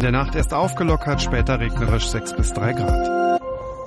der Nacht erst aufgelockert, später regnerisch 6 bis 3 Grad.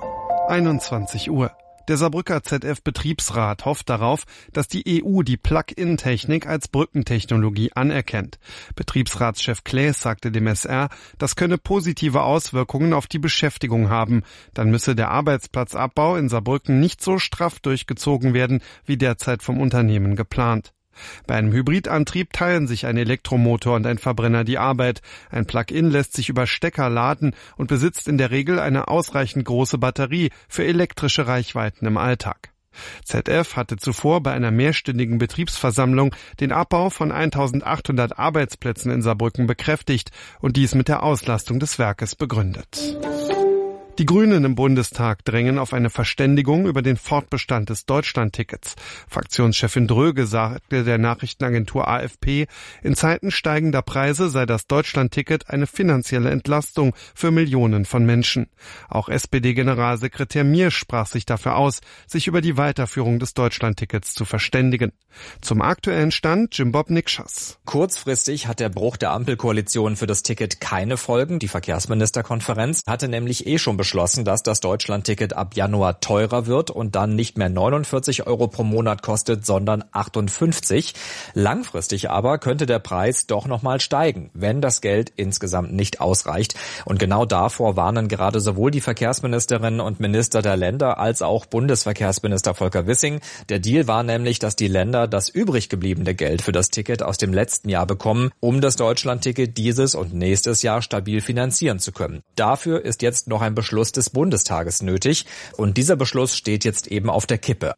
21 Uhr. Der Saarbrücker ZF-Betriebsrat hofft darauf, dass die EU die Plug-in-Technik als Brückentechnologie anerkennt. Betriebsratschef Claes sagte dem SR, das könne positive Auswirkungen auf die Beschäftigung haben. Dann müsse der Arbeitsplatzabbau in Saarbrücken nicht so straff durchgezogen werden, wie derzeit vom Unternehmen geplant. Bei einem Hybridantrieb teilen sich ein Elektromotor und ein Verbrenner die Arbeit. Ein Plug-in lässt sich über Stecker laden und besitzt in der Regel eine ausreichend große Batterie für elektrische Reichweiten im Alltag. ZF hatte zuvor bei einer mehrstündigen Betriebsversammlung den Abbau von 1800 Arbeitsplätzen in Saarbrücken bekräftigt und dies mit der Auslastung des Werkes begründet. Die Grünen im Bundestag drängen auf eine Verständigung über den Fortbestand des Deutschlandtickets. Fraktionschefin Dröge sagte der Nachrichtenagentur AFP, in Zeiten steigender Preise sei das Deutschlandticket eine finanzielle Entlastung für Millionen von Menschen. Auch SPD-Generalsekretär Miersch sprach sich dafür aus, sich über die Weiterführung des Deutschlandtickets zu verständigen. Zum aktuellen Stand Jim Bob Nikschas. Kurzfristig hat der Bruch der Ampelkoalition für das Ticket keine Folgen. Die Verkehrsministerkonferenz hatte nämlich schon beschlossen, dass das Deutschlandticket ab Januar teurer wird und dann nicht mehr 49 € pro Monat kostet, sondern 58. Langfristig aber könnte der Preis doch nochmal steigen, wenn das Geld insgesamt nicht ausreicht. Und genau davor warnen gerade sowohl die Verkehrsministerinnen und Minister der Länder als auch Bundesverkehrsminister Volker Wissing. Der Deal war nämlich, dass die Länder das übrig gebliebene Geld für das Ticket aus dem letzten Jahr bekommen, um das Deutschlandticket dieses und nächstes Jahr stabil finanzieren zu können. Dafür ist jetzt noch ein Beschluss des Bundestages nötig und dieser Beschluss steht jetzt eben auf der Kippe.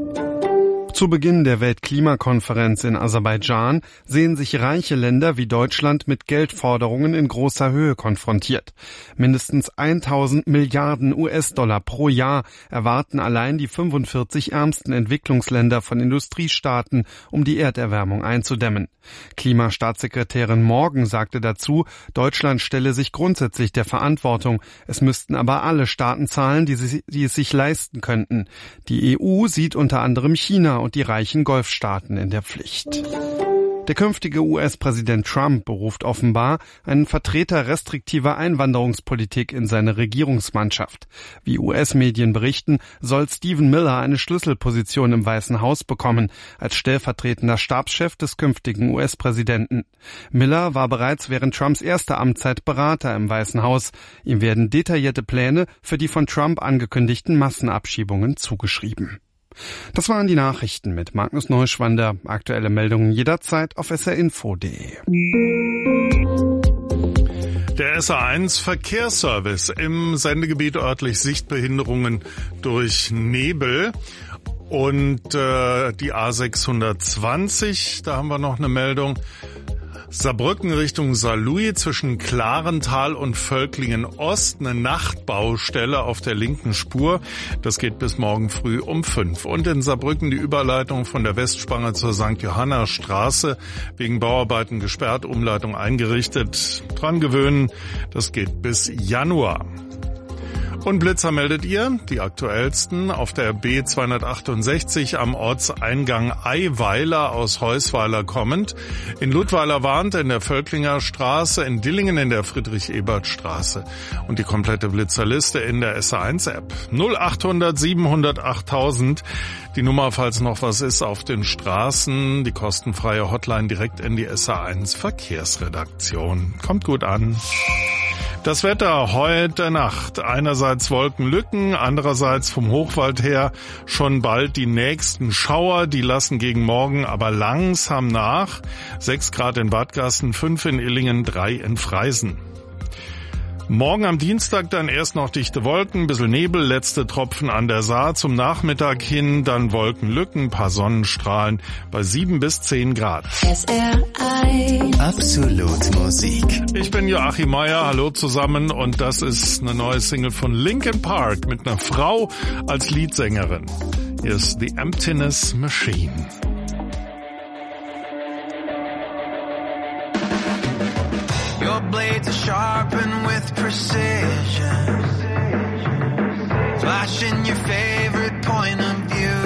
Zu Beginn der Weltklimakonferenz in Aserbaidschan sehen sich reiche Länder wie Deutschland mit Geldforderungen in großer Höhe konfrontiert. Mindestens 1000 Milliarden US-Dollar pro Jahr erwarten allein die 45 ärmsten Entwicklungsländer von Industriestaaten, um die Erderwärmung einzudämmen. Klimastaatssekretärin Morgan sagte dazu, Deutschland stelle sich grundsätzlich der Verantwortung. Es müssten aber alle Staaten zahlen, die es sich leisten könnten. Die EU sieht unter anderem China und die reichen Golfstaaten in der Pflicht. Der künftige US-Präsident Trump beruft offenbar einen Vertreter restriktiver Einwanderungspolitik in seine Regierungsmannschaft. Wie US-Medien berichten, soll Stephen Miller eine Schlüsselposition im Weißen Haus bekommen, als stellvertretender Stabschef des künftigen US-Präsidenten. Miller war bereits während Trumps erster Amtszeit Berater im Weißen Haus. Ihm werden detaillierte Pläne für die von Trump angekündigten Massenabschiebungen zugeschrieben. Das waren die Nachrichten mit Magnus Neuschwander. Aktuelle Meldungen jederzeit auf srinfo.de. Der SA1 Verkehrsservice im Sendegebiet örtlich Sichtbehinderungen durch Nebel. Und die A620, da haben wir noch eine Meldung. Saarbrücken Richtung Saarlouis zwischen Klarental und Völklingen Ost, eine Nachtbaustelle auf der linken Spur. Das geht bis morgen früh um 5. Und in Saarbrücken die Überleitung von der Westspange zur St. Johanna Straße wegen Bauarbeiten gesperrt, Umleitung eingerichtet. Dran gewöhnen, das geht bis Januar. Und Blitzer meldet ihr, die aktuellsten, auf der B268 am Ortseingang Eiweiler aus Heusweiler kommend, in Ludweiler warnt in der Völklinger Straße, in Dillingen in der Friedrich-Ebert-Straße und die komplette Blitzerliste in der SA1-App. 0800 700 8000, die Nummer, falls noch was ist, auf den Straßen, die kostenfreie Hotline direkt in die SA1 Verkehrsredaktion. Kommt gut an. Das Wetter heute Nacht. Einerseits Wolkenlücken, andererseits vom Hochwald her schon bald die nächsten Schauer. Die lassen gegen morgen aber langsam nach. 6 Grad in Bad Gassen, 5 in Illingen, 3 in Freisen. Morgen am Dienstag dann erst noch dichte Wolken, bisschen Nebel, letzte Tropfen an der Saar. Zum Nachmittag hin dann Wolkenlücken, paar Sonnenstrahlen bei 7 bis 10 Grad. SR1 Absolut Musik. Ich bin Joachim Meier, hallo zusammen und das ist eine neue Single von Linkin Park mit einer Frau als Leadsängerin. Hier ist The Emptiness Machine. Your blades are sharpened with precision, flashing your favorite point of view.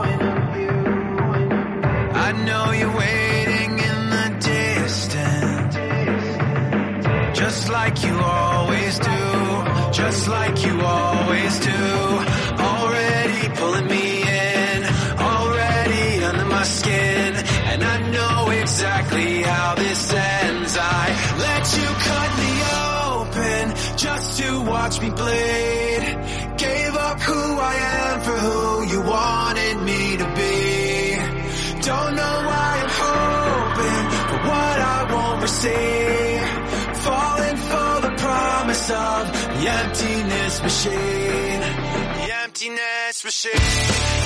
I know you're waiting in the distance, just like like you always do, just like you always do. Already pulling me in, already under my skin, and I know exactly how this ends. I let you cut me open just to watch me bleed. Gave up who I am for who you wanted me to be. Don't know why I'm hoping for what I won't receive. Falling for the promise of the emptiness machine. The emptiness machine.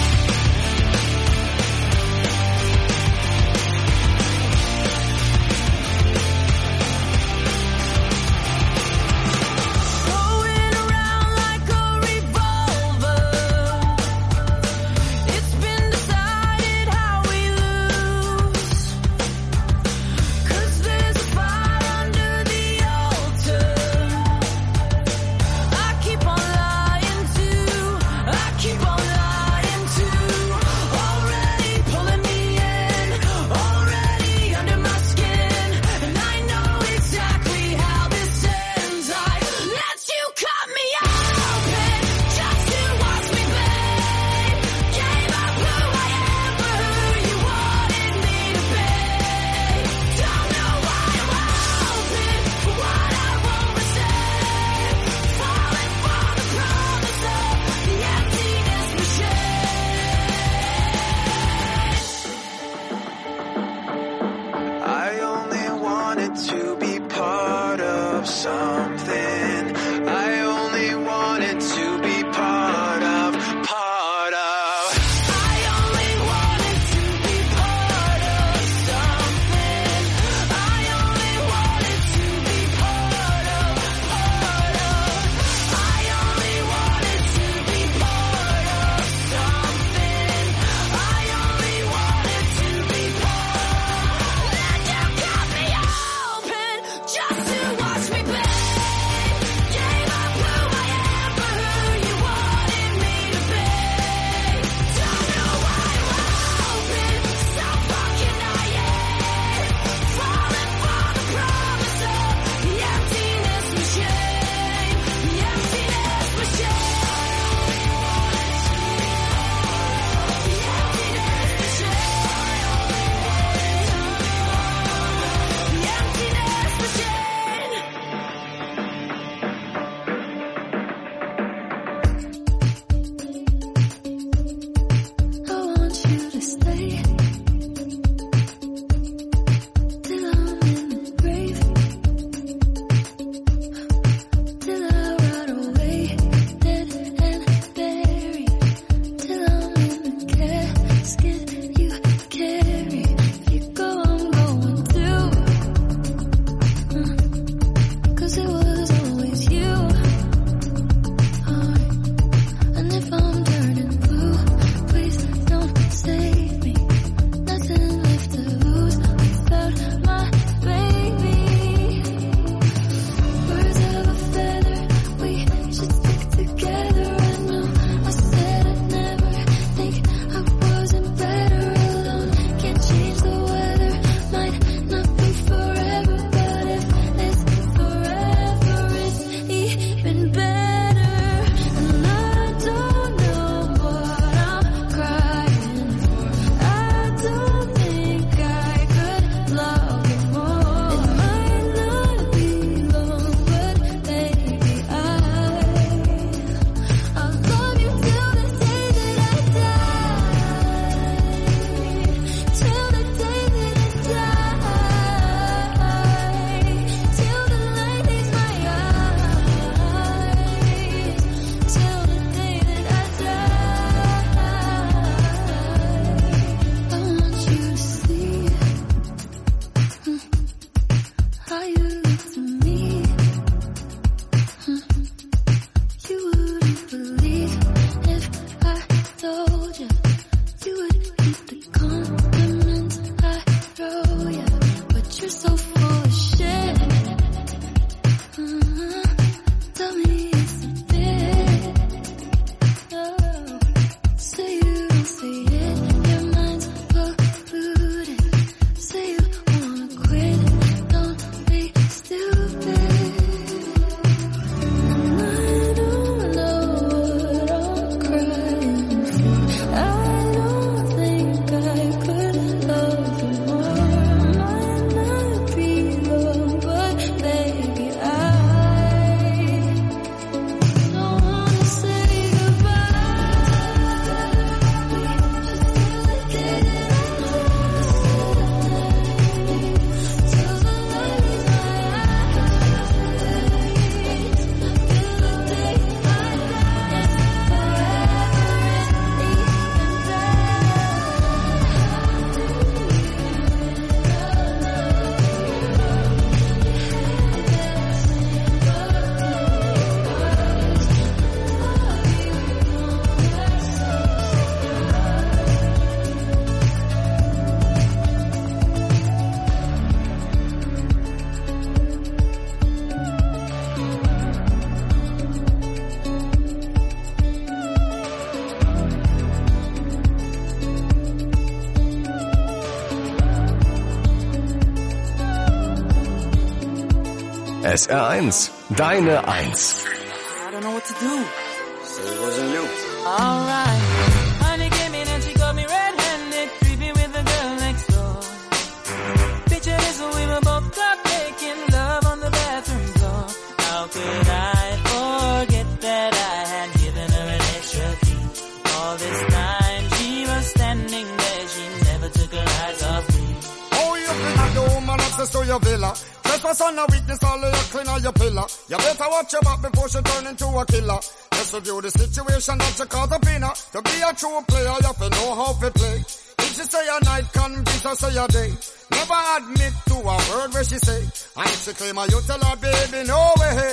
SR1, deine 1. I don't know what to do. So it wasn't you. Alright. Honey came in and she got me red-handed, creepy with the girl next door. Picture this when we were both caught making love on the bathroom floor. How could I forget that I had given her an extra key? All this time she was standing there, she never took her eyes off me. Oh, you think the woman access to your villa? Trespass on a witness, all of your clean on your pillar. You better watch your back before she turn into a killer. Just review the situation that you cause a winner. To be a true player, you have to know how to play. If she say a night, convince her say a day. Never admit to a word where she say. And if she claim her, you tell her, baby, no way.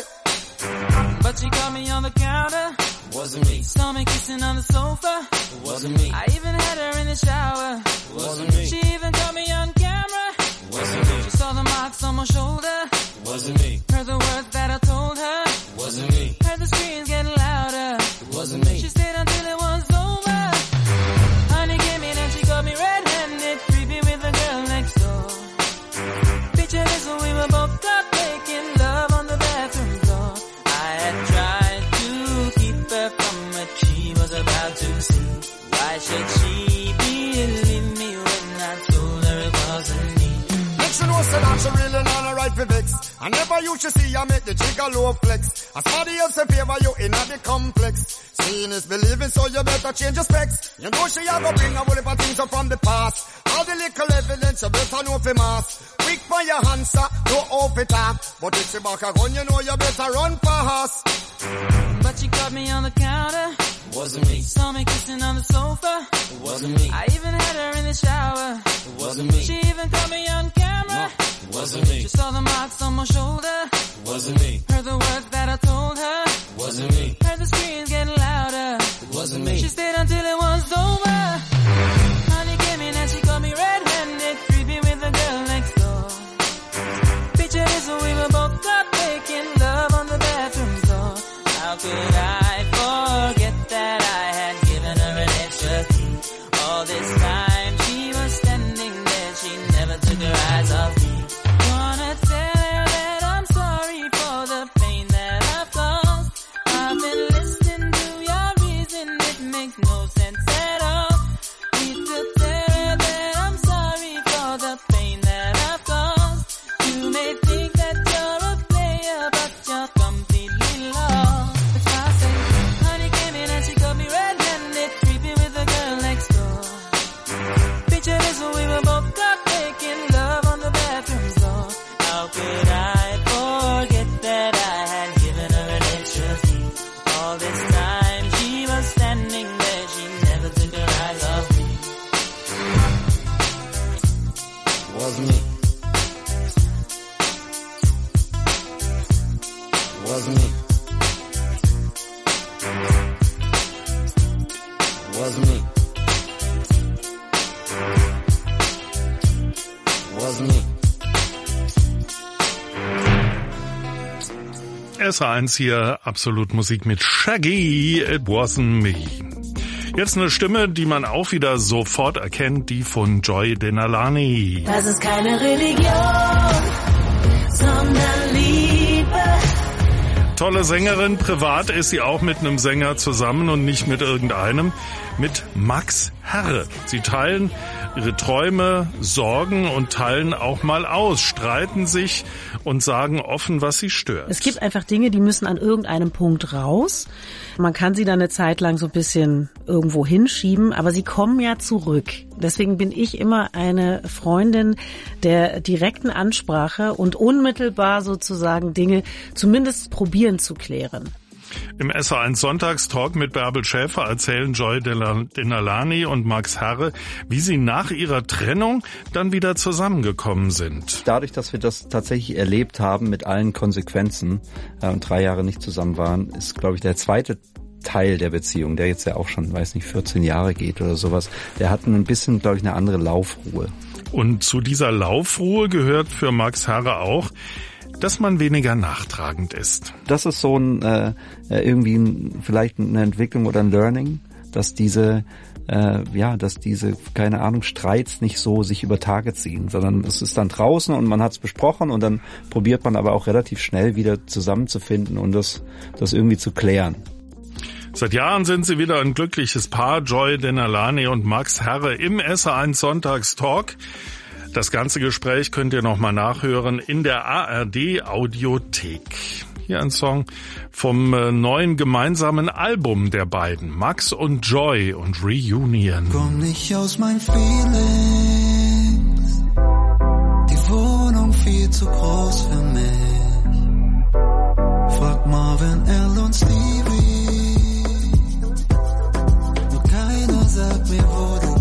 But she caught me on the counter. Wasn't me. Saw me kissing on the sofa. Wasn't me. I even had her in the shower. Wasn't me. She even caught me on camera. Wasn't me. She saw the marks on my shoulder. Wasn't me. Heard the words that I told her. Wasn't me. Heard the screams getting louder. Wasn't me. She stayed until it was over. Honey came in and she got me red-handed, creepy with the girl next door. Picture this when we were both caught making love on the bathroom floor. I had tried to keep her from what she was about to see. Why should she believe me when I told her it wasn't me? She know say that she really not a right for vex. I never used to see her make the jigger low flex. As somebody else in favor you in the complex. Seeing is believing, so you better change your specs. You know she a go bring a whole heap of things up from the past. All the little evidence you better know for mass. Quick for your answer, no off it up. But if she back a gun, you know you better run fast. But she caught me on the counter. Wasn't me. Saw me kissing on the sofa. Wasn't me. I even had her in the shower. Wasn't me. She even caught me on camera. Wasn't me. She saw the marks on my shoulder. Wasn't me. Heard the words that I told her. Wasn't me. Heard the screams getting louder. Wasn't me. She stayed until it was over. Honey came in and she got me red-handed, creepy with the girl next door. Picture this when we were both caught making love on the bathroom floor. How could I forget that I had given her an extra key? All this time she was standing there, she never took her eyes off me. Wanna tell her that I'm sorry for the pain that I've caused. I've been listening to your reason, it makes no sense at all. Need to tell her that I'm sorry for the pain that I've caused. You may think that you're a player, but you're completely lost. That's why I say, honey came in and she got me red-handed, creepy with the girl next door. Picture this when we were both caught making love on the bathroom floor. How could I forget that I had given her an extra key? All this time she was standing there, she never took her eyes off me. Wasn't me. Wasn't me. Wasn't me. Wasn't me. SR1 hier, absolut Musik mit Shaggy, It Wasn't Me. Jetzt eine Stimme, die man auch wieder sofort erkennt, die von Joy Denalani. Das ist keine Religion, sondern Liebe. Tolle Sängerin, privat ist sie auch mit einem Sänger zusammen und nicht mit irgendeinem, mit Max Herre. Sie teilen ihre Träume, Sorgen und teilen auch mal aus, streiten sich und sagen offen, was sie stört. Es gibt einfach Dinge, die müssen an irgendeinem Punkt raus. Man kann sie dann eine Zeit lang so ein bisschen irgendwo hinschieben, aber sie kommen ja zurück. Deswegen bin ich immer eine Freundin der direkten Ansprache und unmittelbar sozusagen Dinge zumindest probieren zu klären. Im SR1 Sonntagstalk mit Bärbel Schäfer erzählen Joy Denalani und Max Herre, wie sie nach ihrer Trennung dann wieder zusammengekommen sind. Dadurch, dass wir das tatsächlich erlebt haben mit allen Konsequenzen und 3 Jahre nicht zusammen waren, ist, glaube ich, der zweite Teil der Beziehung, der jetzt ja auch schon, 14 Jahre geht oder sowas, der hat ein bisschen, glaube ich, eine andere Laufruhe. Und zu dieser Laufruhe gehört für Max Herre auch, dass man weniger nachtragend ist. Das ist so ein irgendwie vielleicht eine Entwicklung oder ein Learning, dass diese keine Ahnung Streits nicht so sich über Tage ziehen, sondern es ist dann draußen und man hat es besprochen und dann probiert man aber auch relativ schnell wieder zusammenzufinden und das irgendwie zu klären. Seit Jahren sind sie wieder ein glückliches Paar, Joy Denalani und Max Herre im SR1 Sonntagstalk. Das ganze Gespräch könnt ihr nochmal nachhören in der ARD Audiothek. Hier ein Song vom neuen gemeinsamen Album der beiden, Max und Joy und Reunion. Komm nicht aus meinen Feelings, die Wohnung viel zu groß für mich. Frag Marvin, L und Stevie, nur keiner sagt mir, wo du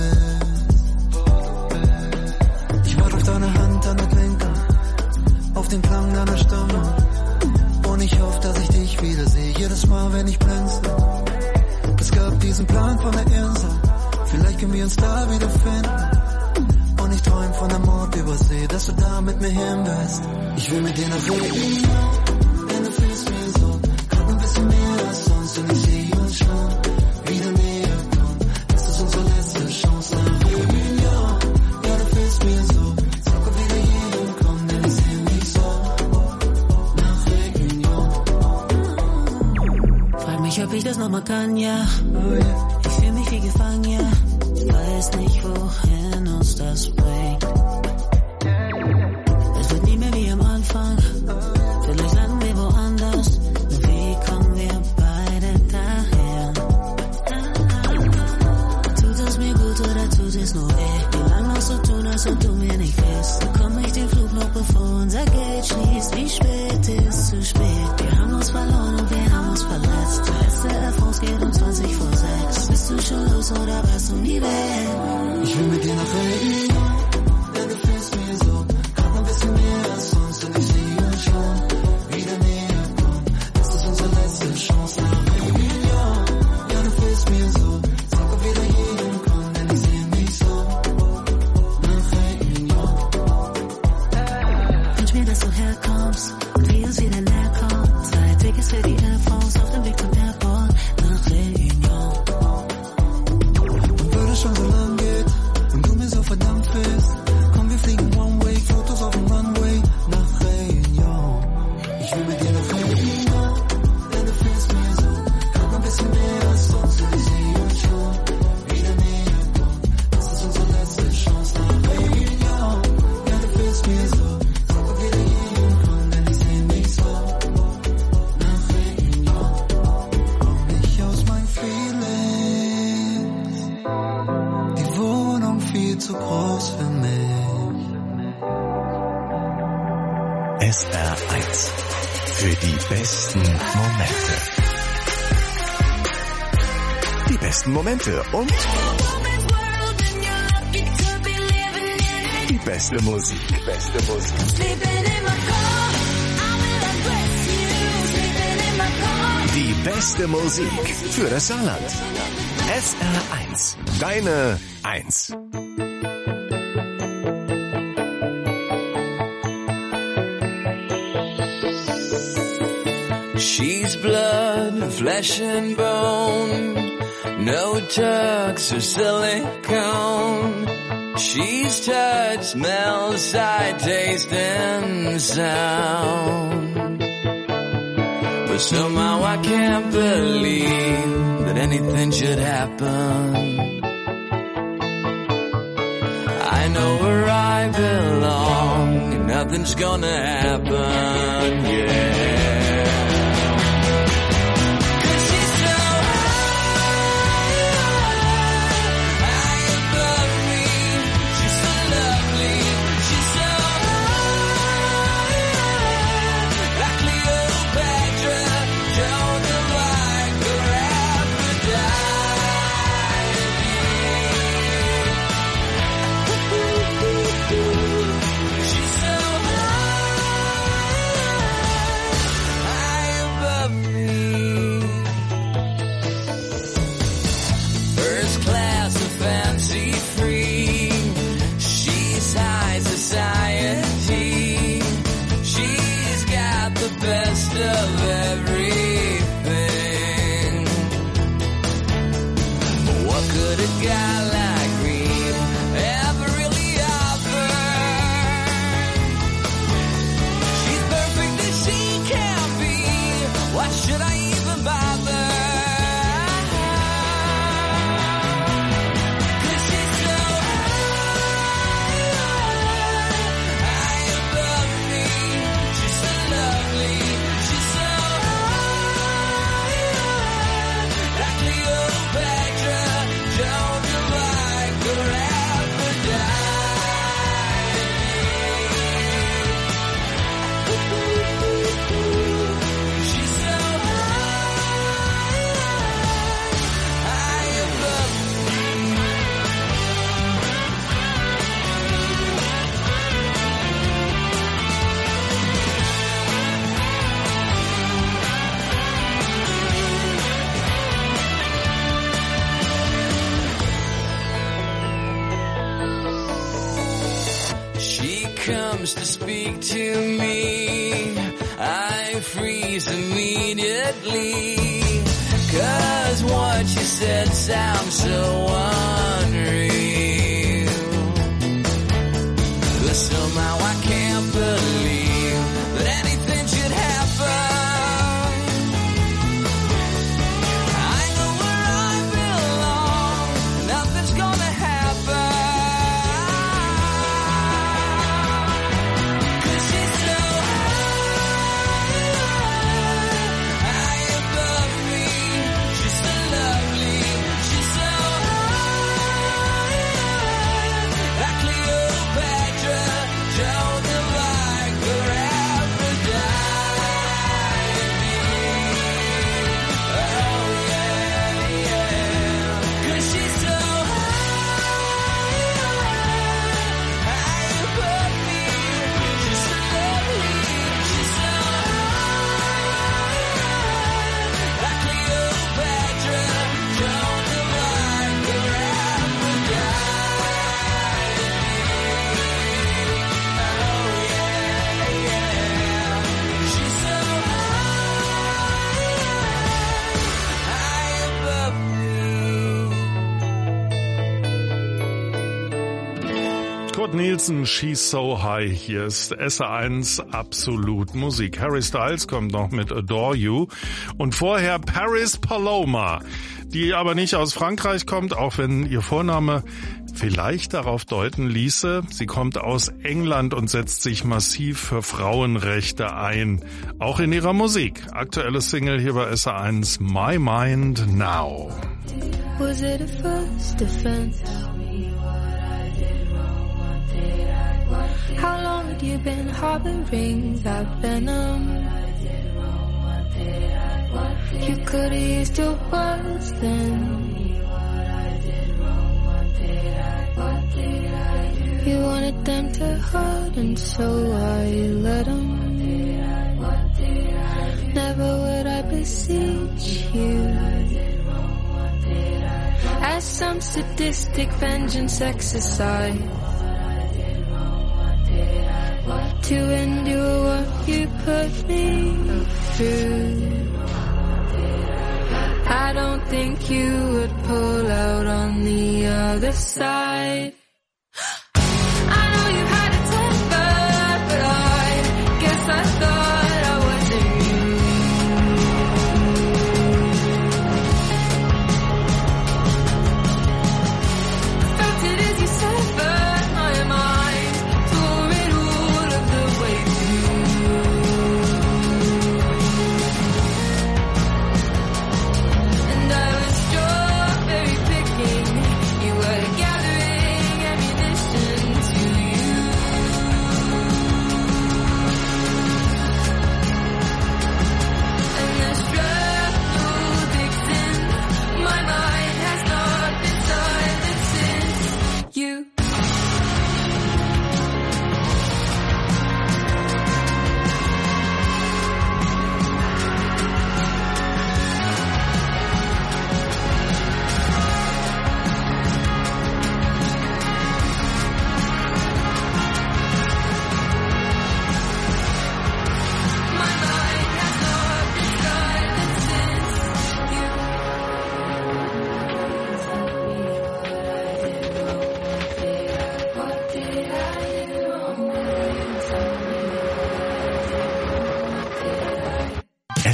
bist. Ich warte auf deine Hand an der Klinke, auf den Klang deiner Stimme. Und ich hoffe, dass ich dich wiedersehe, jedes Mal, wenn ich blinze. Es gab diesen Plan von der Insel, vielleicht können wir uns da wiederfinden. Und ich träum von der Mord über See, dass du da mit mir hin bist. Ich will mit dir nach Reunion, denn du fühlst mir so, grad ein bisschen mehr als sonst. Und ich sehe uns schon wieder näher kommen. Das ist unsere letzte Chance nach Reunion. Ja, du fühlst mir so, sag ob wieder hier hinkommen, denn ich sehe mich so. Ob ich das nochmal kann, ja. Ich fühl mich wie gefangen, ja. Weiß nicht, wohin uns das bringt. Es wird nie mehr wie am Anfang. Vielleicht landen wir woanders. Nur wie kommen wir beide daher? Tut es mir gut oder tut es nur weh? Wie lang noch so tun, als ob du mir nicht willst? Bekomm ich den Flug noch bevor unser Geld schließt? Wie spät ist zu spät? Wir haben uns verloren und wir haben uns verletzt. SRF geht um 20 vor 6. Bist du schon los oder warst du nie weg? Ich will mit dir nach Reunion, denn du fühlst mir so, grad ein bisschen mehr als sonst. Und ich sehe uns schon wieder näher kommen. Das ist unsere letzte Chance nach Reunion. Ja, du fühlst mir so, sag ob wir da hier hinkommen, denn ich sehe mich so nach Reunion. Wünsch mir, dass du herkommst und wir uns wieder näher kommen. Zwei Tickets für die Air France auf dem Weg zum Airport. Schon so lang geht und du mir so verdammt bist. Komm, wir fliegen One-Way, Fotos auf dem Runway nach Reunion. Ich will mit dir nach Reunion, denn du fühlst mir so, grad ein bisschen mehr als sonst. Und ich sehe uns schon wieder näher kommen. Das ist unsere letzte Chance nach Reunion. Ja, du fühlst mir so, sag ob wir da hier hinkommen, denn ich sehe mich so nach Reunion. Komm nicht aus meinen Feelings, viel zu groß für mich. SR1 für die besten Momente. Die besten Momente und die beste Musik. Die beste Musik für das Saarland. SR1, deine 1. She's blood, flesh and bone, no tucks or silicone. She's touch, smell, sight, taste and sound. But somehow I can't believe that anything should happen. I know where I belong and nothing's gonna happen, yeah. Why should I even bother? Comes to speak to me, I freeze immediately, 'cause what you said sounds so unreal, but somehow I can't believe that anything should happen. I know where I belong, nothing's gonna happen. Kurt Nielsen, She's So High. Hier ist SR1 Absolut Musik. Harry Styles kommt noch mit Adore You. Und vorher Paris Paloma, die aber nicht aus Frankreich kommt, auch wenn ihr Vorname vielleicht darauf deuten ließe. Sie kommt aus England und setzt sich massiv für Frauenrechte ein. Auch in ihrer Musik. Aktuelle Single hier bei SR1, My Mind Now. Was it a first offense? How long had you been harboring that venom? You could have used your words then. You wanted them to hurt, and so I let them. Never would I beseech you. As some sadistic vengeance exercise to endure what you put me through. I don't think you would pull out on the other side. I know you've had a temper, but I guess I thought I wasn't you. Felt it as you severed my mind, tore it all of the way through. And I was strawberry picking, you were gathering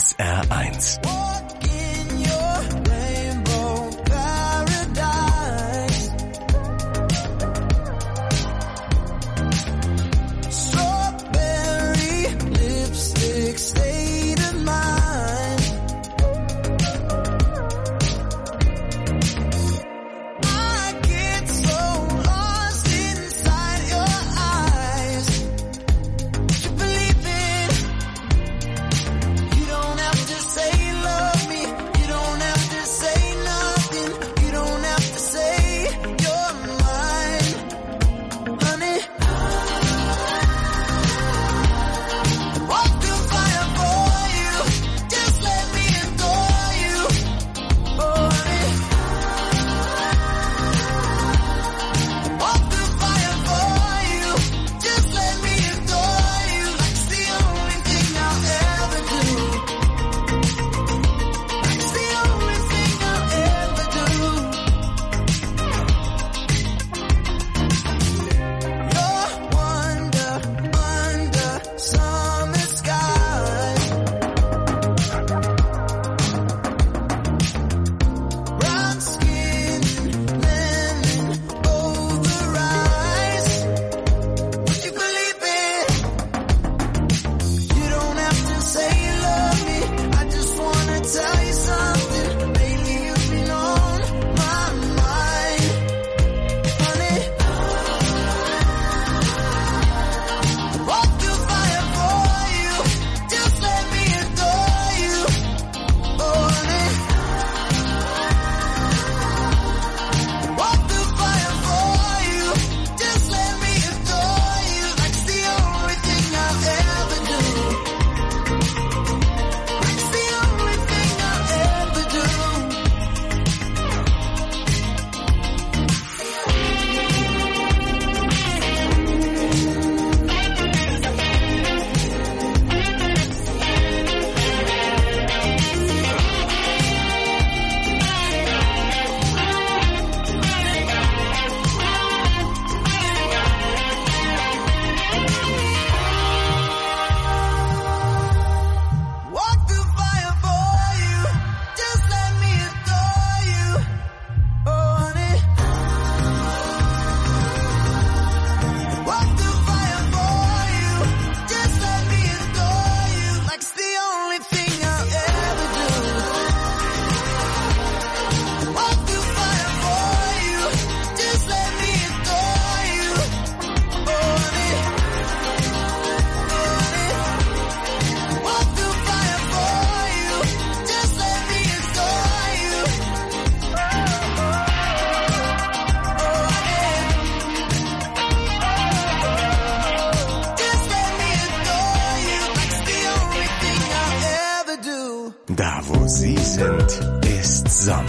SR1. Da, wo Sie sind, ist Sommer.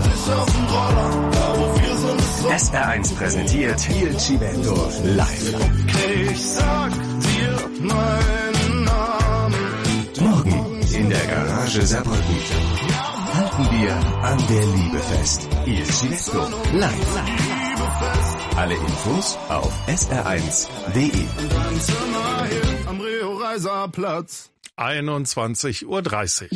SR1 präsentiert Il Civetto live. Ich sag dir meinen Namen. Morgen in der Garage Saarbrücken. Halten wir an der Liebe fest. Il Civetto live. Alle Infos auf sr1.de. Am Rio-Reiser-Platz. 21:30 Uhr.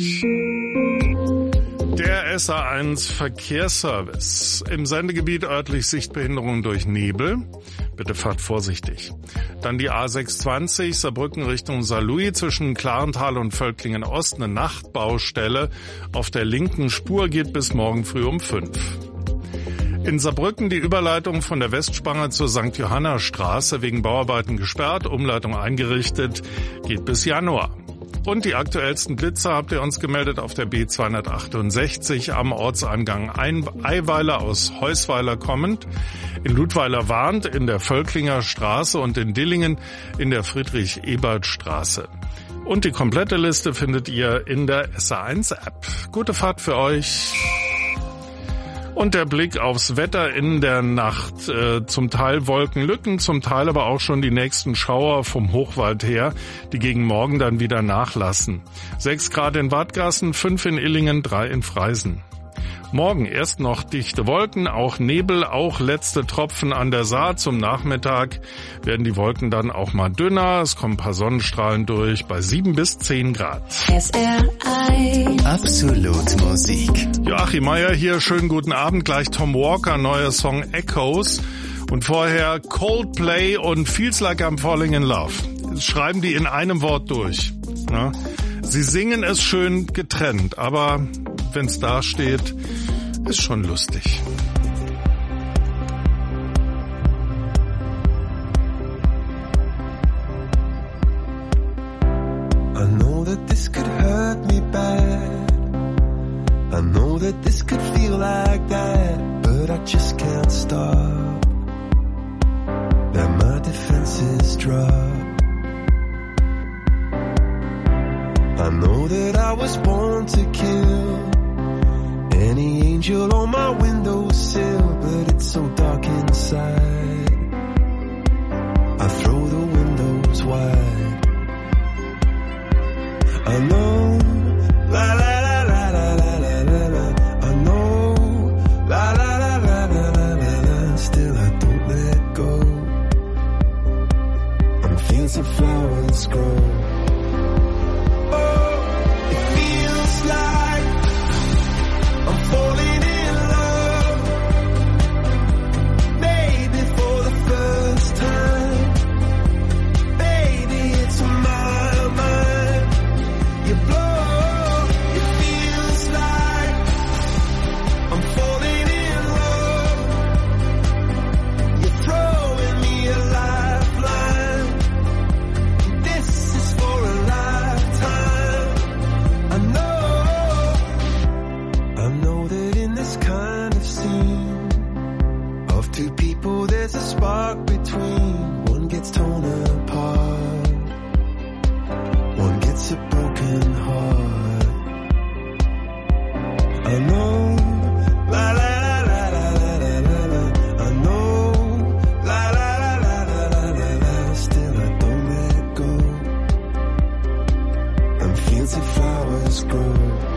Der SA1 Verkehrsservice. Im Sendegebiet örtlich Sichtbehinderung durch Nebel. Bitte fahrt vorsichtig. Dann die A620 Saarbrücken Richtung Saarlouis zwischen Klarental und Völklingen Ost. Eine Nachtbaustelle auf der linken Spur geht bis morgen früh um 5. In Saarbrücken die Überleitung von der Westspange zur St. Johanna Straße wegen Bauarbeiten gesperrt, Umleitung eingerichtet, geht bis Januar. Und die aktuellsten Blitzer habt ihr uns gemeldet auf der B268 am Ortseingang Eiweiler aus Heusweiler kommend, in Ludweiler warnt in der Völklinger Straße und in Dillingen in der Friedrich-Ebert-Straße. Und die komplette Liste findet ihr in der SA1-App. Gute Fahrt für euch. Und der Blick aufs Wetter in der Nacht. Zum Teil Wolkenlücken, zum Teil aber auch schon die nächsten Schauer vom Hochwald her, die gegen morgen dann wieder nachlassen. 6 Grad in Wadgassen, 5 in Illingen, 3 in Freisen. Morgen erst noch dichte Wolken, auch Nebel, auch letzte Tropfen an der Saat. Zum Nachmittag werden die Wolken dann auch mal dünner. Es kommen ein paar Sonnenstrahlen durch bei 7 bis 10 Grad. SR1 Absolut Musik. Joachim Meier hier, schönen guten Abend. Gleich Tom Walker, neuer Song Echoes. Und vorher Coldplay und Feels Like I'm Falling in Love. Das schreiben die in einem Wort durch. Ja? Sie singen es schön getrennt, aber wenn's da steht, ist schon lustig. I know that this could hurt me bad. I know that this could feel like that, but I just can't stop. Now my defenses drop. I know that I was born to kill any angel on my windowsill, but it's so dark inside. I throw the windows wide. I know, la la la la la la la la la. I know, la la la la la la la la. Still I don't let go. I'm feeling some flowers grow. Falling in love, maybe for the first time. Baby, it's on my mind. You blow, it feels like I'm falling in love. You're throwing me a lifeline. This is for a lifetime. I know that in this kind of scene of two people there's a spark between. One gets torn apart, one gets a broken heart. I know, la la la la la la la la. I know, la la la la la la la la. Still I don't let go. I'm feeling the flowers grow.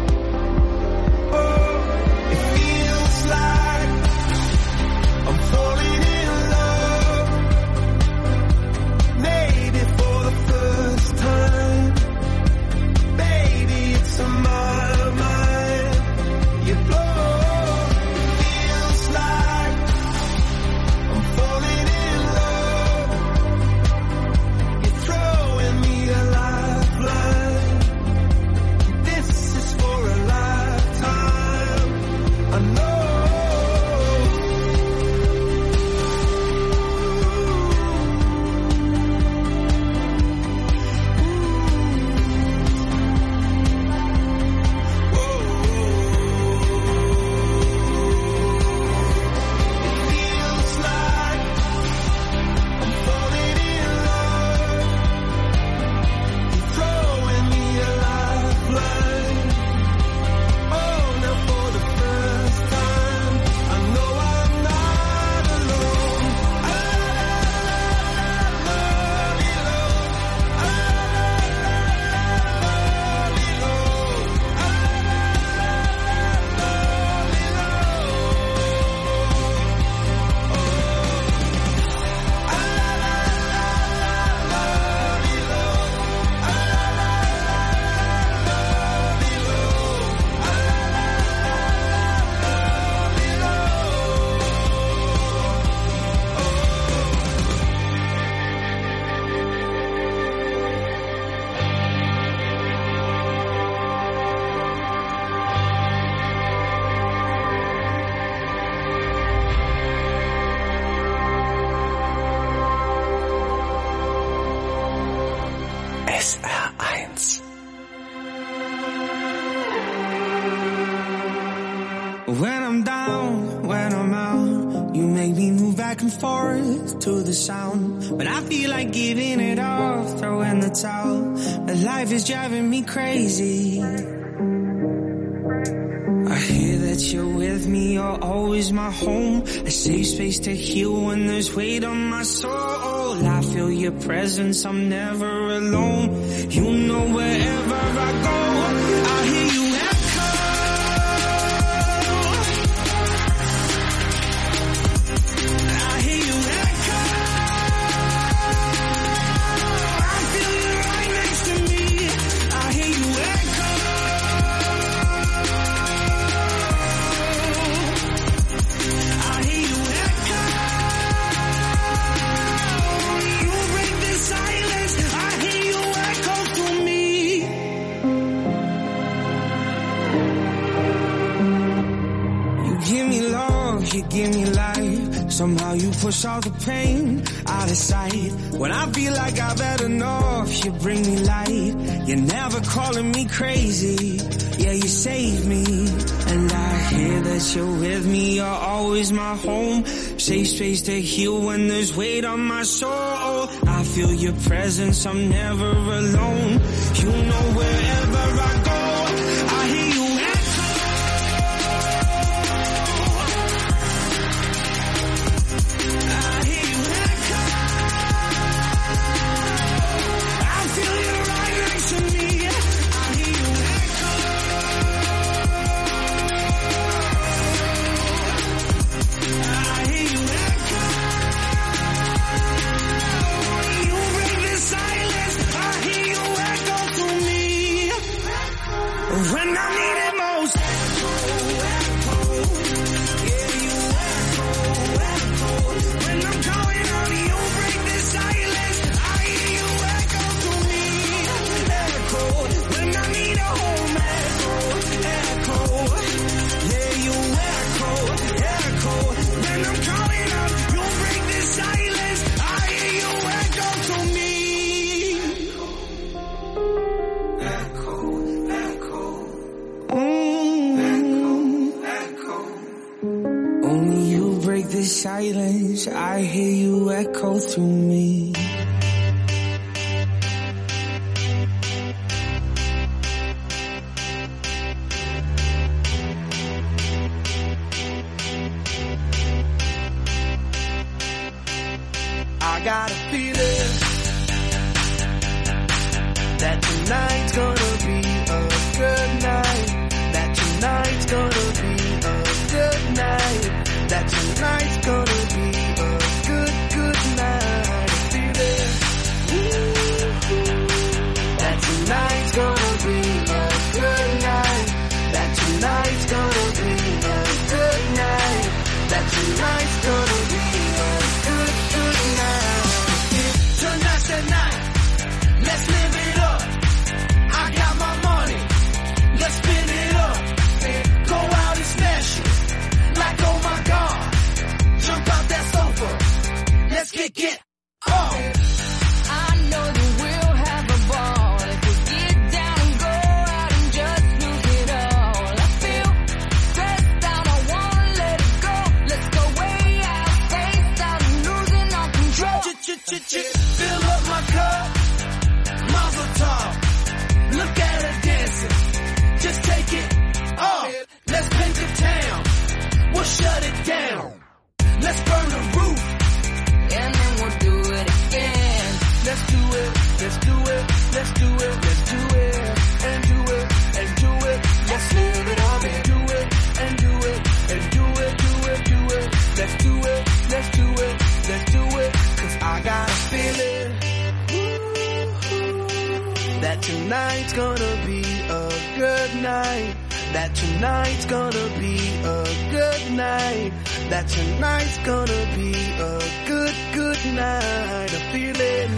SR1. When I'm down, when I'm out, you make me move back and forth to the sound. But I feel like giving it all, throwing the towel. But life is driving me crazy. I hear that you're with me, you're always my home. A safe space to heal when there's weight on my soul. I feel your presence, I'm never alone. You know wherever I go, I hear you echo. you give me life. Somehow you push all the pain out of sight. When I feel like I've had enough, you bring me light. You're never calling me crazy. Yeah, you save me. And I hear that you're with me. You're always my home. Safe space to heal when there's weight on my soul. I feel your presence. I'm never alone. You know wherever I go, I hear you echo. I hear you echo. I feel you right next to me. I hear you echo. I hear you echo. You break the silence. I hear you echo to me. When I need it most. Yeah, you echo. When I'm calling on you, break the silence. I hear you echo to me. Echo. When I need a home, echo. Yeah, you echo. When I'm calling on you, break the silence. I hear you echo to me. Echo. Only you break the silence. I hear you echo through me. I got a feeling that tonight's gonna be a good night. That tonight's gonna be a good night. That tonight's gonna be a good night. I feel it. That tonight's gonna be a good night. That tonight's gonna be a good night. That tonight's gonna be a good night. Tonight's the night. Let's live it up. I got my money. Let's spin it up. Go out and smash it. Like, oh my God. Jump out that sofa. Let's get off. I know that we'll have a ball if we get down and go out and just lose it all. I feel stressed out, I wanna let it go. Let's go way out, face out, and losing all control. Fill up my cup. Mazel tov. Look at her dancing. Just take it off. Let's paint the town. We'll shut it down. Let's burn the roof. And then we'll do it again. Let's do it. Let's do it. Let's do it. Let's do it. And do it. And do it. Let's live it up and do it. And do it. And do it. Do it. Do it. Let's do it. Let's do it. Let's do it. 'Cause I got a feeling that tonight's gonna be a good night. That tonight's gonna be a good night. That tonight's gonna be a good night. A feeling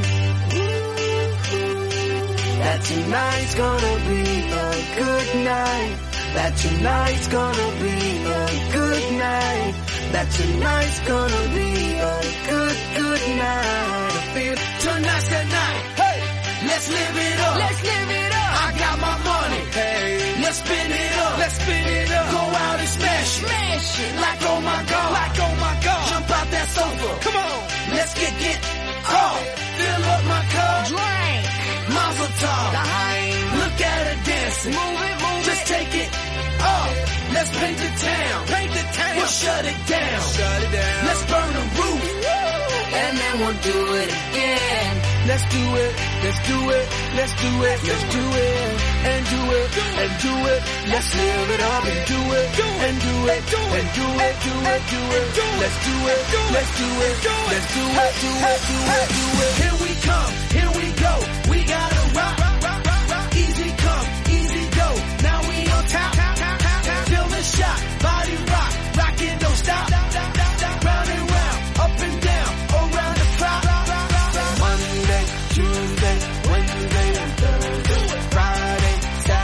that tonight's gonna be a good night. That tonight's gonna be a good night. That tonight's gonna be a good night. I feel tonight's the night. Hey, let's live it up. Let's live it up. I got my money. Hey, let's spin it up. Let's spin it up. Go out and smash it. Smash it. Like oh my God. Like oh my God. Jump out that sofa. Come on. Let's get off. Fill up my cup. Drink. Mazel tov. Dime. Look at her dancing. Move it. Just take it off. Let's paint the town. We'll shut it down. Let's burn the roof. And then we'll do it again. Let's do it. Let's do it. Let's do it. Let's do it. And do it. And do it. Let's live it up and do it. And do it. And do it. Do it. Do it. Let's do it. Let's do it. Let's do it. Do it. Do it. Do it. Here we come. Here we go. We gotta rock. Easy come. Easy go. Now we on top. Feel the shot. Body rock. Rockin', don't stop. Round and round. Up and down. Around the clock. Monday, Tuesday, Wednesday, and Thursday. Friday,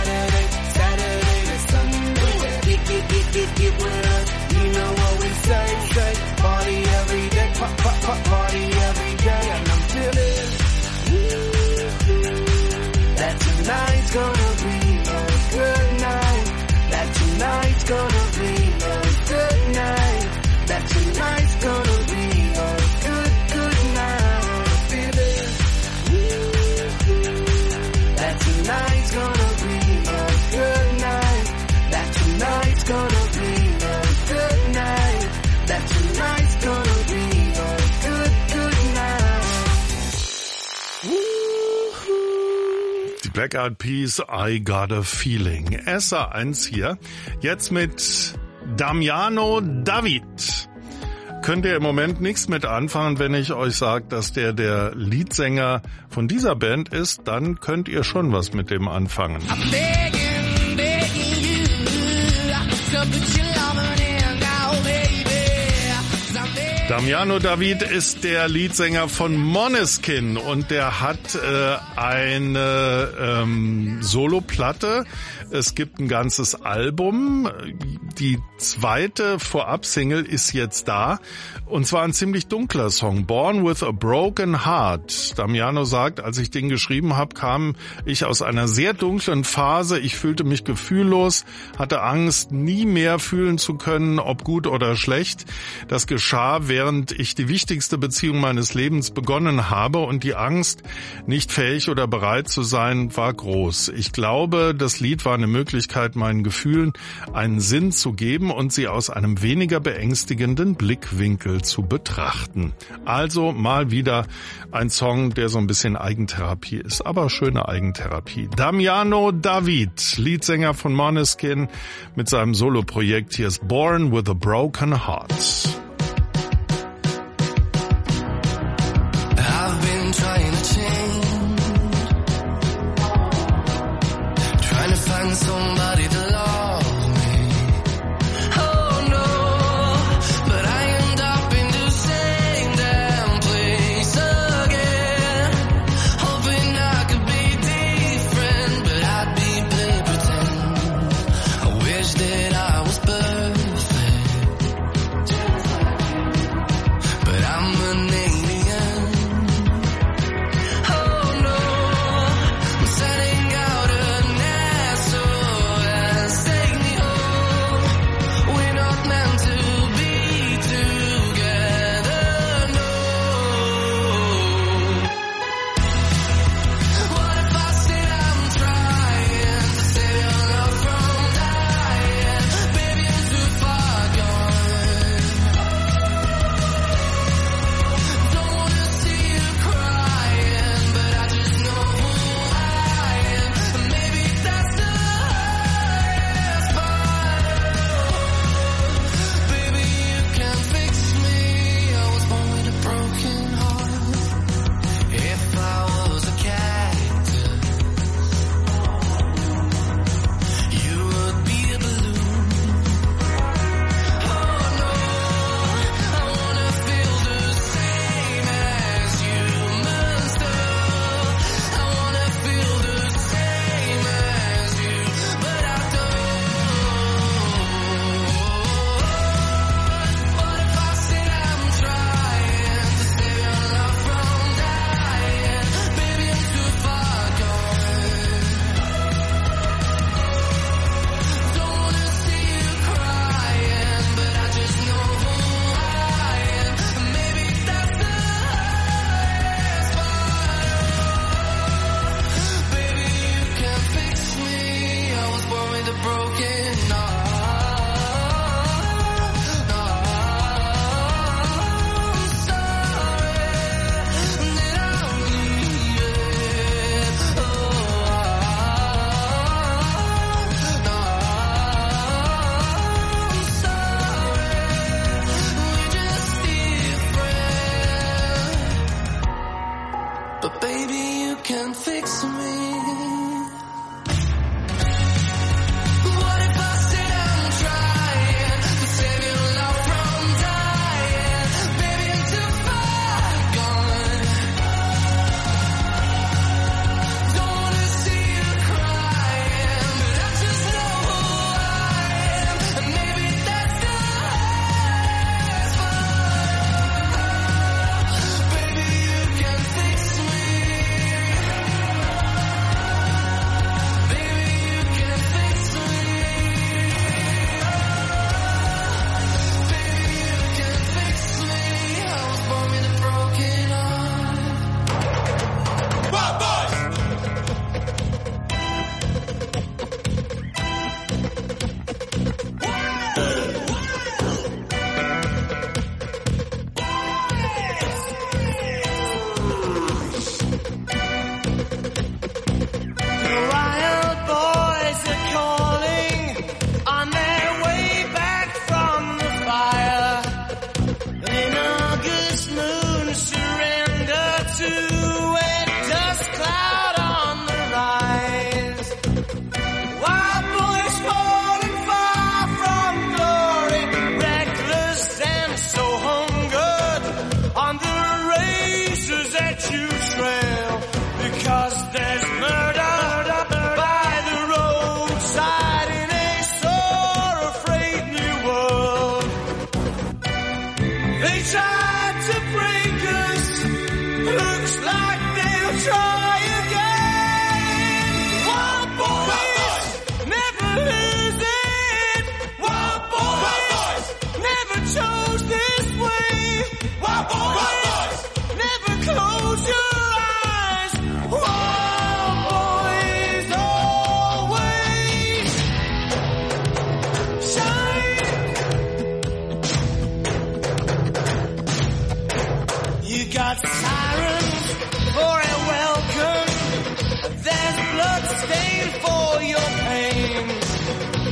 Saturday, and Sunday. Get with us. You know what we say. Black Eyed Peas, I Got a Feeling. SR1 hier. Jetzt mit Damiano David. Könnt ihr im Moment nichts mit anfangen, wenn ich euch sage, dass der Leadsänger von dieser Band ist, dann könnt ihr schon was mit dem anfangen. Damiano David ist der Leadsänger von Måneskin und der hat eine Soloplatte. Es gibt ein ganzes Album. Die zweite Vorab-Single ist jetzt da. Und zwar ein ziemlich dunkler Song. Born with a Broken Heart. Damiano sagt, als ich den geschrieben habe, kam ich aus einer sehr dunklen Phase. Ich fühlte mich gefühllos, hatte Angst, nie mehr fühlen zu können, ob gut oder schlecht. Das geschah, während ich die wichtigste Beziehung meines Lebens begonnen habe. Und die Angst, nicht fähig oder bereit zu sein, war groß. Ich glaube, das Lied war eine Möglichkeit, meinen Gefühlen einen Sinn zu geben und sie aus einem weniger beängstigenden Blickwinkel zu betrachten. Also mal wieder ein Song, der so ein bisschen Eigentherapie ist, aber schöne Eigentherapie. Damiano David, Leadsänger von Måneskin mit seinem Soloprojekt. Hier ist Born with a Broken Heart. I've been trying to change, trying to find somebody to love me. Oh no, but I end up in the same damn place again, hoping I could be different, but I'd be play pretend. I wish that I was perfect.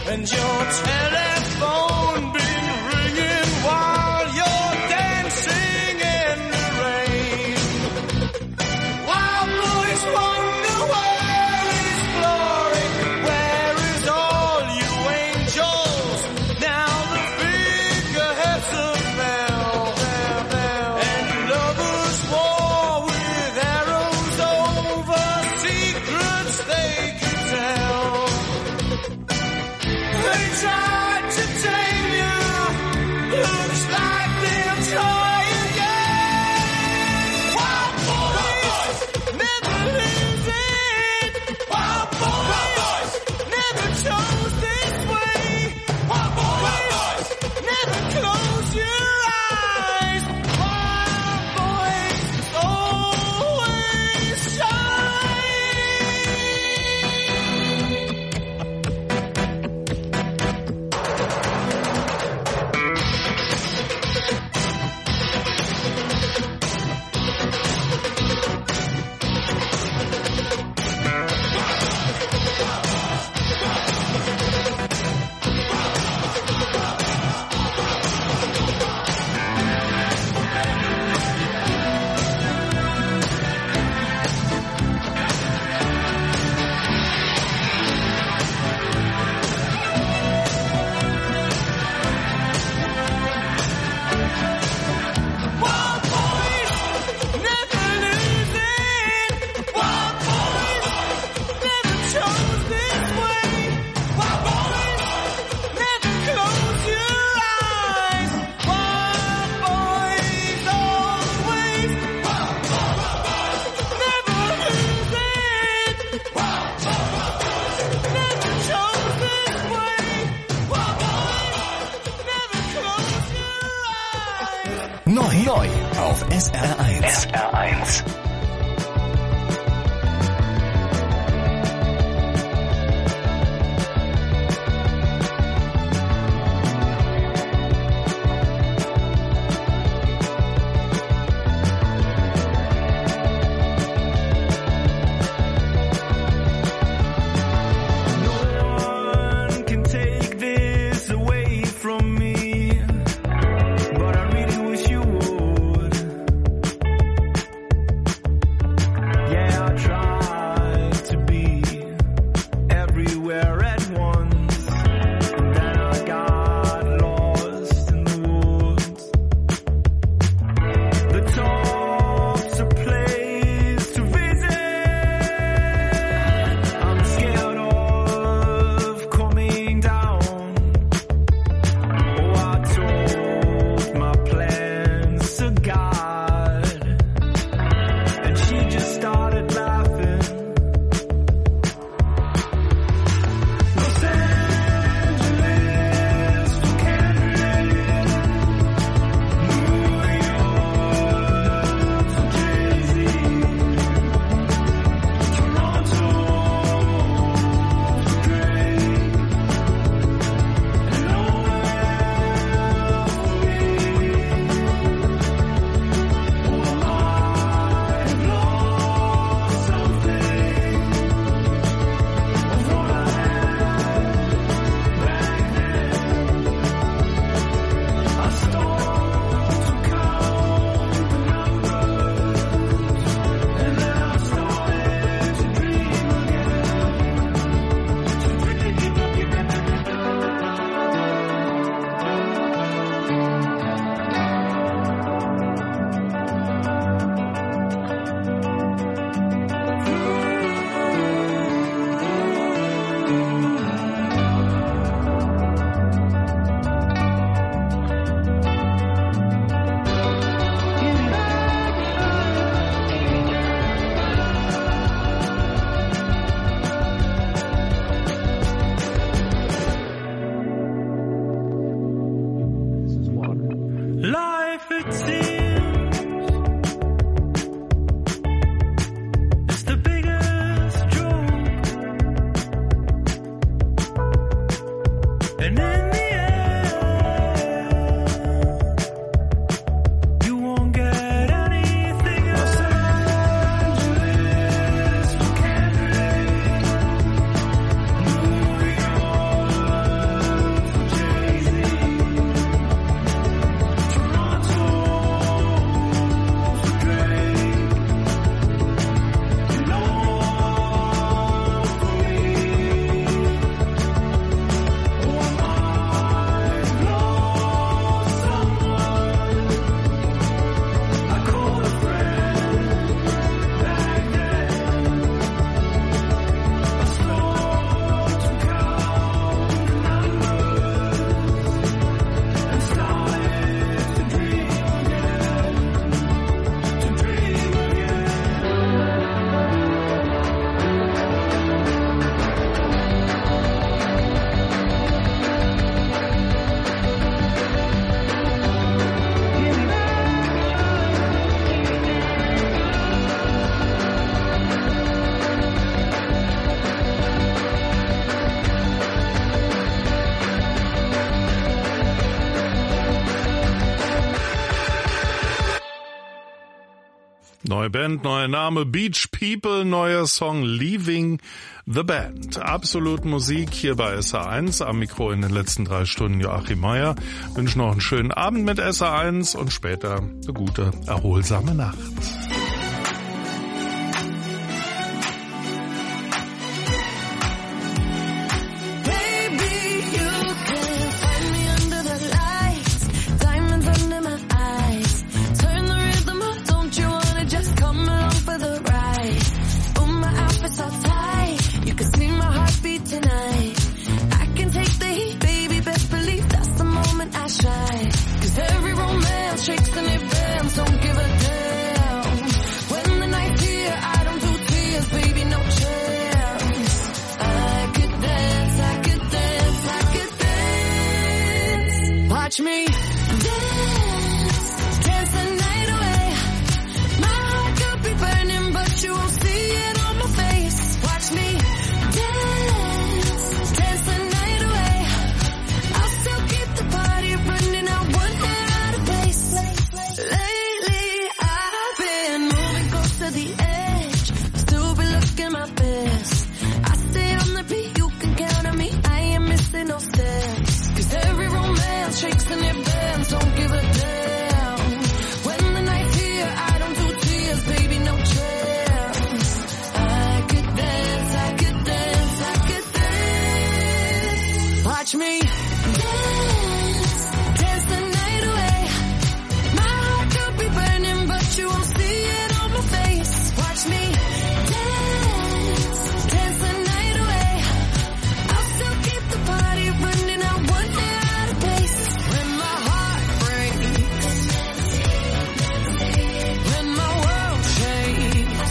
and your telephone been ringing while you're dancing in the rain. Wild boys wonder where is glory, where is all you angels? Now the figureheads have fell, and lovers war with arrows over secrets they could tell. They tried to tame you, looks like they'll try again. Wild boys never lose it. Wild boys never chose this way. Wild boys never close your eyes. Wild boys always Neu auf SR1. SR1. Neue Band, neuer Name, Beach People, neuer Song Leaving the Band. Absolut Musik hier bei SR1. Am Mikro in den letzten 3 Stunden Joachim Meier. Wünsche noch einen schönen Abend mit SR1 und später eine gute, erholsame Nacht. Watch me dance, dance the night away. My heart could be burning, but you won't see it on my face. Watch me dance, dance the night away. I'll still keep the party running out one hair out of place. Lately I've been moving close to the edge, still be looking my best. I stay on the beat, you can count on me, I ain't missing no steps. 'Cause every romance shakes and it bends, don't give a damn. When the night's here, I don't do tears, baby, no chance. I could dance, I could dance, I could dance. Watch me dance, dance the night away. My heart could be burning, but you won't see it on my face. Watch me dance, dance the night away. I'll still keep the party running out one hair out of place. When my heart breaks, when my world shakes,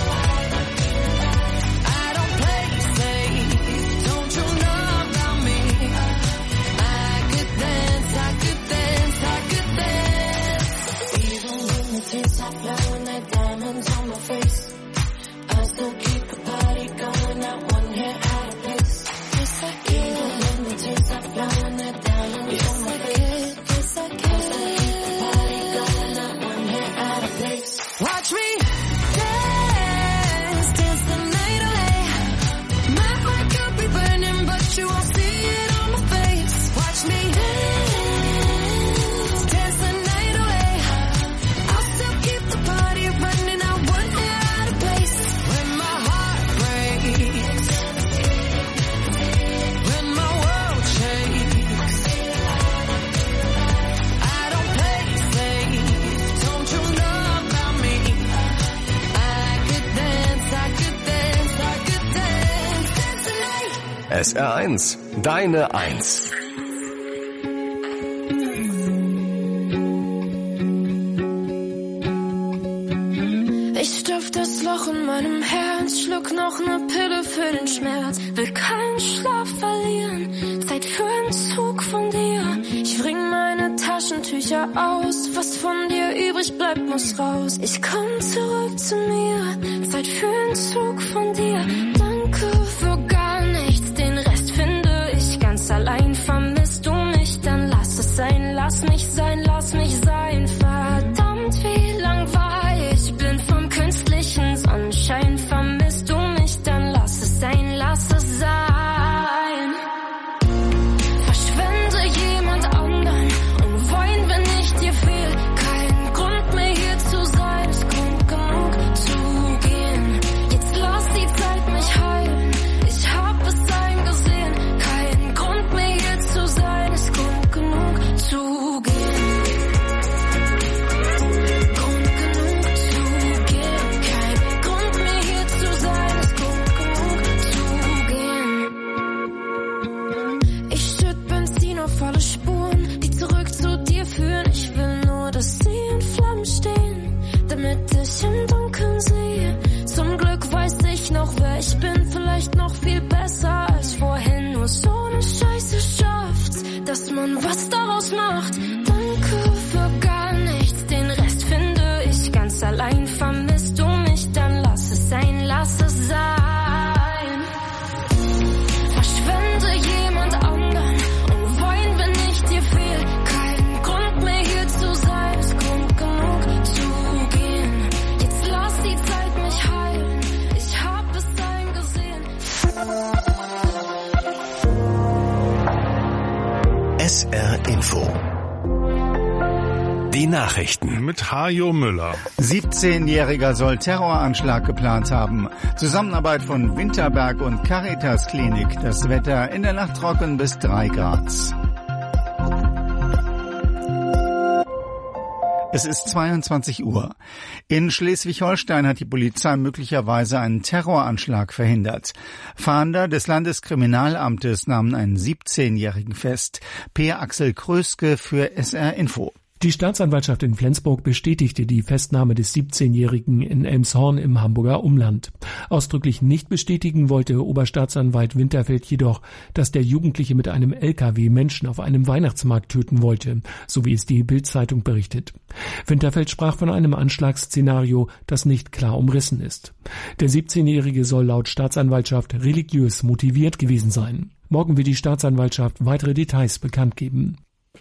I don't play safe, don't you know about me? I could dance, I could dance, I could dance. Even when the tears stop flowing like diamonds on my face, I still keep the party going, not one hair out of place. Yes, I can. Even when the tears stop flowing like diamonds on my face, yes, I can. I still keep the party going, not one hair out of place. Watch me dance, dance the night away. My heart could be burning, but you won't see it on my face. Watch me dance, dance the night away. I'll still keep the party running out one hair out of place. When my heart breaks, when my world shakes, I don't play safe, don't you know about me? I could dance, I could dance, I could dance, dance the night. SR1, deine Eins. Ich stopf das Loch in meinem Herz, schluck noch ne Pille für den Schmerz. Will keinen Schlaf verlieren, Zeit für einen Zug von dir. Ich bring meine Taschentücher aus, was von dir übrig bleibt, muss raus. Ich komm zurück zu mir, Zeit für einen Zug von dir. Danke für gar nichts, den Rest finde ich ganz allein. Vermisst du mich, dann lass es sein, lass mich sein, lass mich sein. Verdammt, wie lang war ich blind vom künstlichen Sonnenschein. Vermisst du mich, dann lass es sein, lass es sein. Verschwende jemand anderen und wein, wenn ich dir fehl. Kein Grund mehr hier zu sein, ist Grund genug zu gehen. Jetzt lass die Zeit mich heilen, ich hab es eingesehen. Kein Grund mehr hier zu sein, ist Grund genug zu gehen. Grund genug zu gehen. Kein Grund mehr hier zu sein, ist Grund genug zu gehen. Ich schütt Benzin auf alle Spuren, die zurück zu dir führen. Ich will nur, dass sie in Flammen stehen, damit ich im Dunkeln sehe. Zum Glück weiß ich noch, wer ich bin, vielleicht noch viel besser als vorhin. Nur so eine Scheiße schafft's, dass man was daraus macht. Danke für gar nichts, den Rest finde ich ganz allein. Vermisst du mich, dann lass es sein, lass es sein. Verschwende jemand anderen und wein, wenn ich dir fehl. Kein Grund mehr hier zu sein, ist Grund genug zu gehen. Jetzt SR Info. Die Nachrichten mit Hajo Müller. 17-Jähriger soll Terroranschlag geplant haben. Zusammenarbeit von Winterberg und Caritas Klinik. Das Wetter in der Nacht trocken bis 3 Grad. Es ist 22 Uhr. In Schleswig-Holstein hat die Polizei möglicherweise einen Terroranschlag verhindert. Fahnder des Landeskriminalamtes nahmen einen 17-Jährigen fest. Per Axel Kröske für SR Info. Die Staatsanwaltschaft in Flensburg bestätigte die Festnahme des 17-Jährigen in Elmshorn im Hamburger Umland. Ausdrücklich nicht bestätigen wollte Oberstaatsanwalt Winterfeld jedoch, dass der Jugendliche mit einem LKW Menschen auf einem Weihnachtsmarkt töten wollte, so wie es die Bild-Zeitung berichtet. Winterfeld sprach von einem Anschlagsszenario, das nicht klar umrissen ist. Der 17-Jährige soll laut Staatsanwaltschaft religiös motiviert gewesen sein. Morgen wird die Staatsanwaltschaft weitere Details bekannt geben.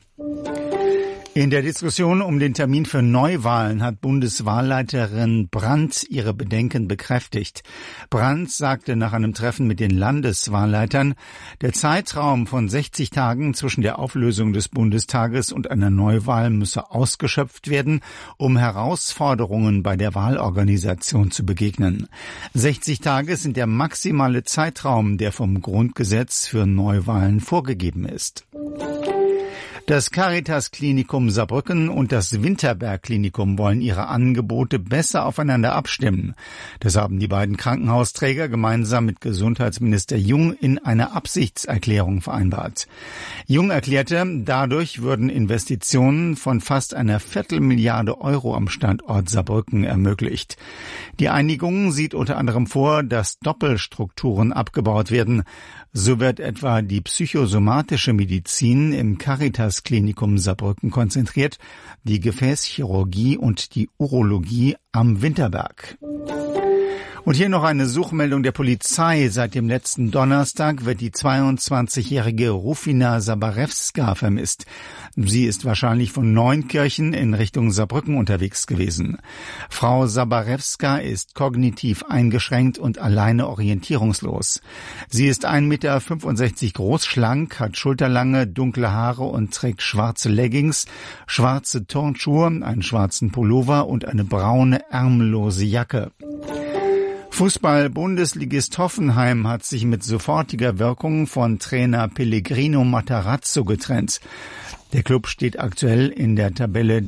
In der Diskussion um den Termin für Neuwahlen hat Bundeswahlleiterin Brandt ihre Bedenken bekräftigt. Brandt sagte nach einem Treffen mit den Landeswahlleitern, der Zeitraum von 60 Tagen zwischen der Auflösung des Bundestages und einer Neuwahl müsse ausgeschöpft werden, um Herausforderungen bei der Wahlorganisation zu begegnen. 60 Tage sind der maximale Zeitraum, der vom Grundgesetz für Neuwahlen vorgegeben ist. Das Caritas Klinikum Saarbrücken und das Winterberg Klinikum wollen ihre Angebote besser aufeinander abstimmen. Das haben die beiden Krankenhausträger gemeinsam mit Gesundheitsminister Jung in einer Absichtserklärung vereinbart. Jung erklärte, dadurch würden Investitionen von fast einer Viertelmilliarde Euro am Standort Saarbrücken ermöglicht. Die Einigung sieht unter anderem vor, dass Doppelstrukturen abgebaut werden. So wird etwa die psychosomatische Medizin im Caritas Klinikum Saarbrücken konzentriert, die Gefäßchirurgie und die Urologie am Winterberg. Und hier noch eine Suchmeldung der Polizei. Seit dem letzten Donnerstag wird die 22-jährige Rufina Sabarewska vermisst. Sie ist wahrscheinlich von Neunkirchen in Richtung Saarbrücken unterwegs gewesen. Frau Sabarewska ist kognitiv eingeschränkt und alleine orientierungslos. Sie ist 1,65 Meter groß, schlank, hat schulterlange, dunkle Haare und trägt schwarze Leggings, schwarze Turnschuhe, einen schwarzen Pullover und eine braune, ärmellose Jacke. Fußball-Bundesligist Hoffenheim hat sich mit sofortiger Wirkung von Trainer Pellegrino Matarazzo getrennt. Der Klub steht aktuell in der Tabelle